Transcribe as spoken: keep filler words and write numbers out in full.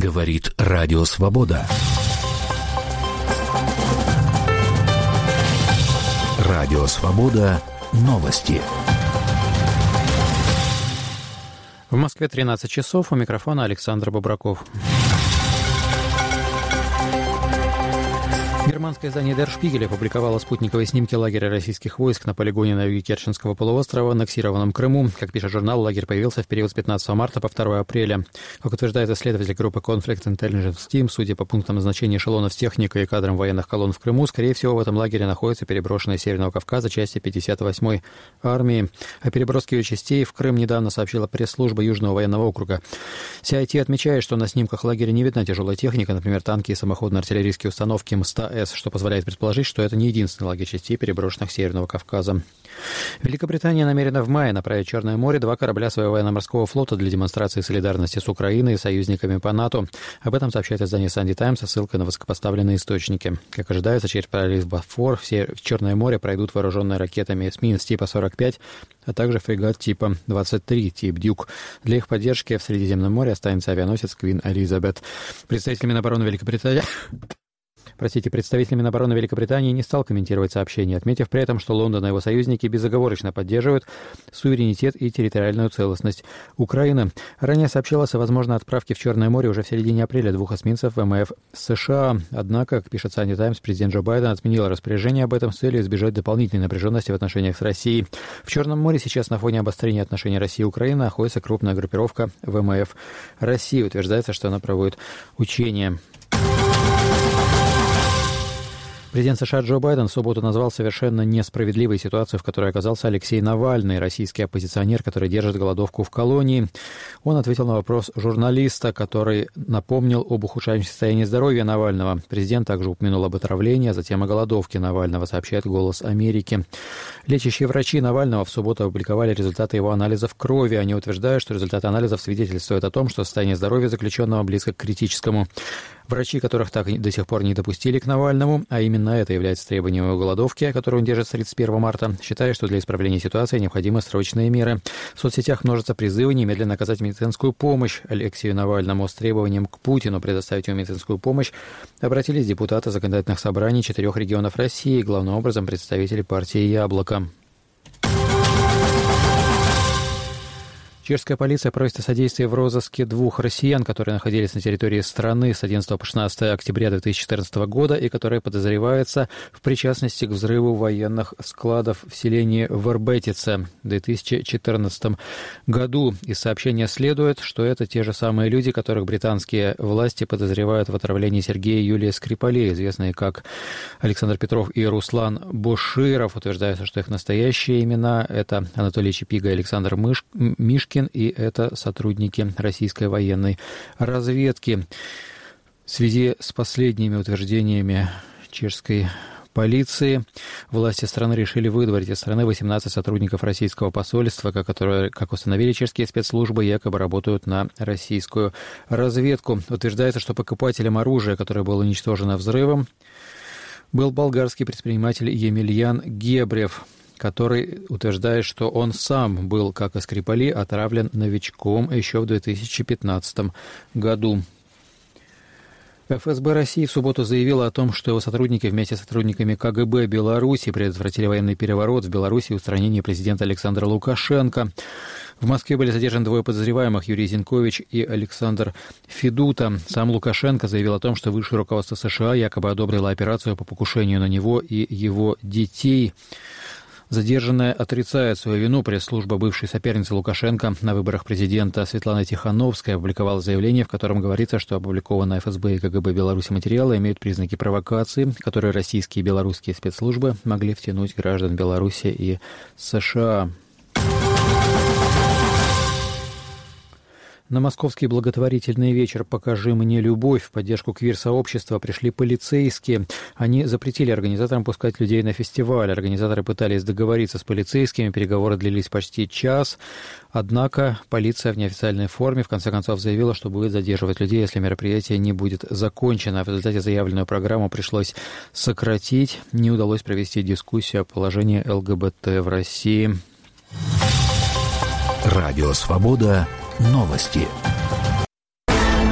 Говорит Радио Свобода. Радио Свобода. Новости. В Москве тринадцать часов. У микрофона Александр Бобраков. Германское издание Der Spiegel опубликовало спутниковые снимки лагеря российских войск на полигоне на юге Керченского полуострова, аннексированном Крыму. Как пишет журнал, лагерь появился в период с пятнадцатого марта по второе апреля. Как утверждает исследователь группы Conflict Intelligence Team, судя по пунктам назначения эшелонов с техникой и кадрам военных колонн в Крыму, скорее всего, в этом лагере находятся переброшенные с Северного Кавказа части пятьдесят восьмой армии. О переброске ее частей в Крым недавно сообщила пресс-служба Южного военного округа. си ай ти отмечает, что на снимках лагеря не видна тяжелая техника, например, танки и самоходные артиллерийские установки эм сто эс, что позволяет предположить, что это не единственный лагерь частей, переброшенных с Северного Кавказа. Великобритания намерена в мае направить в Черное море два корабля своего военно-морского флота для демонстрации солидарности с Украиной и союзниками по НАТО. Об этом сообщает издание Sunday Times со ссылкой на высокопоставленные источники. Как ожидается, через пролив Босфор в Черное море пройдут вооруженные ракетами эсминец типа сорок пять, а также фрегат типа двадцать три, тип Дюк. Для их поддержки в Средиземном море останется авианосец Queen Elizabeth. Представитель Минобороны Великобритании... Простите, представитель Минобороны Великобритании не стал комментировать сообщение, отметив при этом, что Лондон и его союзники безоговорочно поддерживают суверенитет и территориальную целостность Украины. Ранее сообщалось о возможной отправке в Черное море уже в середине апреля двух эсминцев ВМФ США. Однако, как пишет Sunday Times, президент Джо Байден отменил распоряжение об этом с целью избежать дополнительной напряженности в отношениях с Россией. В Черном море сейчас на фоне обострения отношений России и Украины находится крупная группировка ВМФ России. Утверждается, что она проводит учения. Президент США Джо Байден в субботу назвал совершенно несправедливой ситуацию, в которой оказался Алексей Навальный, российский оппозиционер, который держит голодовку в колонии. Он ответил на вопрос журналиста, который напомнил об ухудшающемся состоянии здоровья Навального. Президент также упомянул об отравлении, а затем о голодовке Навального, сообщает «Голос Америки». Лечащие врачи Навального в субботу опубликовали результаты его анализов крови. Они утверждают, что результаты анализов свидетельствуют о том, что состояние здоровья заключенного близко к критическому. Врачи, которых так до сих пор не допустили к Навальному, а именно это является требованием его голодовки, которую он держит с тридцать первого марта, считают, что для исправления ситуации необходимы срочные меры. В соцсетях множатся призывы немедленно оказать медицинскую помощь Алексею Навальному с требованием к Путину предоставить ему медицинскую помощь. Обратились депутаты законодательных собраний четырех регионов России, главным образом представители партии «Яблоко». Чешская полиция просит о содействии в розыске двух россиян, которые находились на территории страны с одиннадцатого по шестнадцатое октября две тысячи четырнадцатого года и которые подозреваются в причастности к взрыву военных складов в селении Вербетице в две тысячи четырнадцатом году. Из сообщения следует, что это те же самые люди, которых британские власти подозревают в отравлении Сергея и Юлии Скрипалей, известные как Александр Петров и Руслан Боширов. Утверждается, что их настоящие имена – это Анатолий Чапига и Александр Мыш... Мишкин, и это сотрудники российской военной разведки. В связи с последними утверждениями чешской полиции власти страны решили выдворить из страны восемнадцать сотрудников российского посольства, которые, как установили чешские спецслужбы, якобы работают на российскую разведку. Утверждается, что покупателем оружия, которое было уничтожено взрывом, был болгарский предприниматель Емельян Гебрев, который утверждает, что он сам был, как и Скрипали, отравлен новичком еще в две тысячи пятнадцатом году. эф эс бэ России в субботу заявила о том, что его сотрудники вместе с сотрудниками ка гэ бэ Беларуси предотвратили военный переворот в Беларуси и устранение президента Александра Лукашенко. В Москве были задержаны двое подозреваемых, Юрий Зинкович и Александр Федута. Сам Лукашенко заявил о том, что высшее руководство США якобы одобрило операцию по покушению на него и его детей. Задержанная отрицает свою вину. Пресс-служба бывшей соперницы Лукашенко на выборах президента Светланы Тихановской опубликовала заявление, в котором говорится, что опубликованные эф эс бэ и ка гэ бэ Беларуси материалы имеют признаки провокации, которые российские и белорусские спецслужбы могли втянуть граждан Беларуси и США. На московский благотворительный вечер «Покажи мне любовь» в поддержку квир-сообщества пришли полицейские. Они запретили организаторам пускать людей на фестиваль. Организаторы пытались договориться с полицейскими, переговоры длились почти час. Однако полиция в неофициальной форме в конце концов заявила, что будет задерживать людей, если мероприятие не будет закончено. В результате заявленную программу пришлось сократить. Не удалось провести дискуссию о положении эл гэ бэ тэ в России. Радио «Свобода». Новости.